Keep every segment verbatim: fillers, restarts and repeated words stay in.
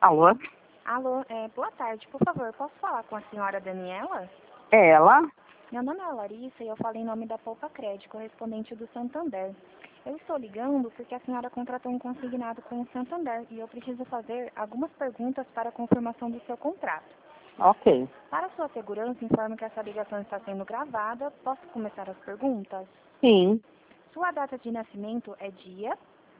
Alô? Alô, é, boa tarde. Por favor, posso falar com a senhora Daniela? É ela? Meu nome é Larissa e eu falo em nome da Poupa Crédito, correspondente do Santander. Eu estou ligando porque a senhora contratou um consignado com o Santander e eu preciso fazer algumas perguntas para a confirmação do seu contrato. Ok. Para sua segurança, informo que essa ligação está sendo gravada. Posso começar as perguntas? Sim. Sua data de nascimento é dia?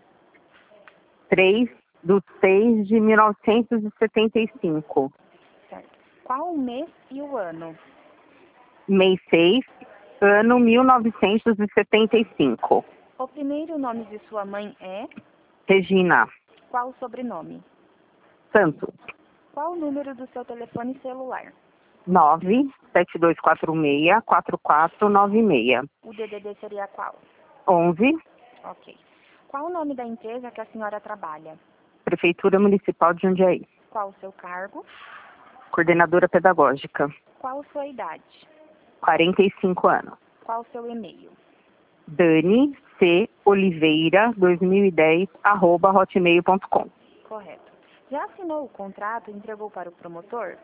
três do seis de mil novecentos e setenta e cinco. Certo. Qual o mês e o ano? Mês seis, ano mil novecentos e setenta e cinco. O primeiro nome de sua mãe é? Regina Qual o sobrenome? Santos. Qual o número do seu telefone celular? nove sete dois quatro seis quatro quatro nove seis. O D D D seria qual? onze. Ok. Qual o nome da empresa que a senhora trabalha? Prefeitura Municipal de Jundiaí. Qual o seu cargo? Coordenadora Pedagógica. Qual sua idade? quarenta e cinco anos. Qual o seu e-mail? Dani C. Oliveira dois mil e dez arroba hotmail ponto com. Correto. Já assinou o contrato e entregou para o promotor?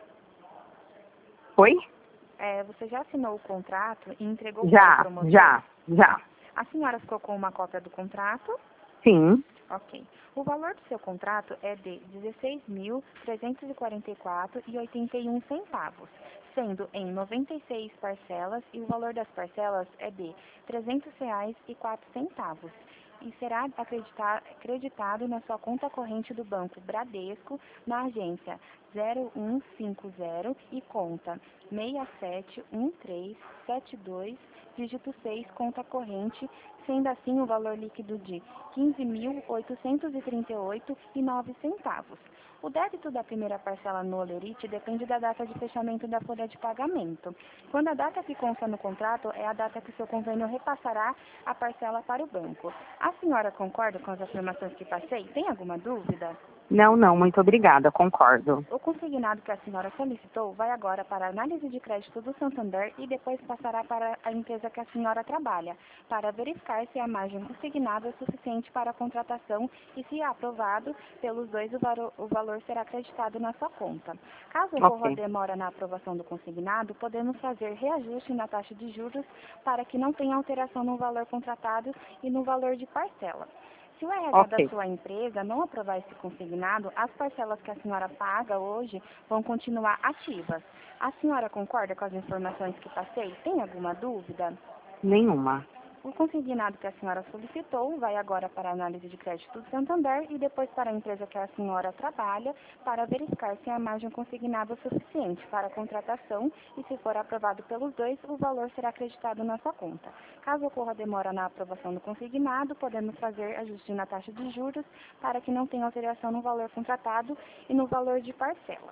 Oi? É, você já assinou o contrato e entregou para o Já, promotor? já, já. A senhora ficou com uma cópia do contrato? Sim. Ok. O valor do seu contrato é de dezesseis mil trezentos e quarenta e quatro reais e oitenta e um centavos, sendo em noventa e seis parcelas e o valor das parcelas é de trezentos reais e quatro centavos e será acredita- acreditado na sua conta corrente do Banco Bradesco na agência zero um cinco zero e conta seis sete um três sete dois, dígito seis, conta corrente, sendo assim o valor líquido de quinze mil oitocentos e trinta e oito reais e nove centavos. O débito da primeira parcela no Olerite depende da data de fechamento da folha de pagamento. Quando a data que consta no contrato é a data que seu convênio repassará a parcela para o banco. A senhora concorda com as afirmações que passei? Tem alguma dúvida? Não, não, muito obrigada, concordo. O consignado que a senhora solicitou vai agora para a análise de crédito do Santander e depois passará para a empresa que a senhora trabalha, para verificar se a margem consignada é suficiente para a contratação e, se aprovado pelos dois, o, varo, o valor será acreditado na sua conta. Caso ocorra Ok. demora na aprovação do consignado, podemos fazer reajuste na taxa de juros para que não tenha alteração no valor contratado e no valor de parcela. Se o R H da Ok. sua empresa não aprovar esse consignado, as parcelas que a senhora paga hoje vão continuar ativas. A senhora concorda com as informações que passei? Tem alguma dúvida? Nenhuma. O consignado que a senhora solicitou vai agora para a análise de crédito do Santander e depois para a empresa que a senhora trabalha para verificar se a margem consignada é suficiente para a contratação e, se for aprovado pelos dois, o valor será acreditado na sua conta. Caso ocorra demora na aprovação do consignado, podemos fazer ajuste na taxa de juros para que não tenha alteração no valor contratado e no valor de parcela.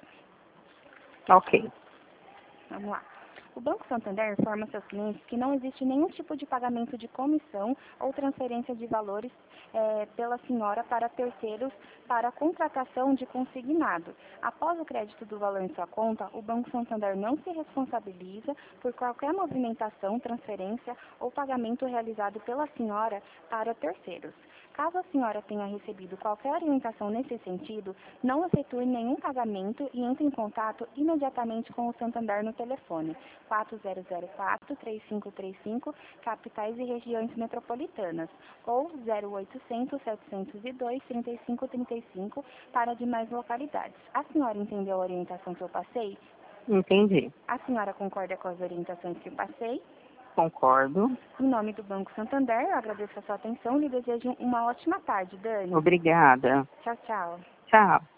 Ok. Vamos lá. O Banco Santander informa seus clientes que não existe nenhum tipo de pagamento de comissão ou transferência de valores é, pela senhora para terceiros para a contratação de consignado. Após o crédito do valor em sua conta, o Banco Santander não se responsabiliza por qualquer movimentação, transferência ou pagamento realizado pela senhora para terceiros. Caso a senhora tenha recebido qualquer orientação nesse sentido, não efetue nenhum pagamento e entre em contato imediatamente com o Santander no telefone quatro zero zero quatro, três cinco três cinco, capitais e regiões metropolitanas, ou zero oitocentos, setecentos e dois, trinta e cinco trinta e cinco para demais localidades. A senhora entendeu a orientação que eu passei? Entendi. A senhora concorda com as orientações que eu passei? Concordo. Em nome do Banco Santander, eu agradeço a sua atenção e lhe desejo uma ótima tarde, Dani. Obrigada. Tchau, tchau. Tchau.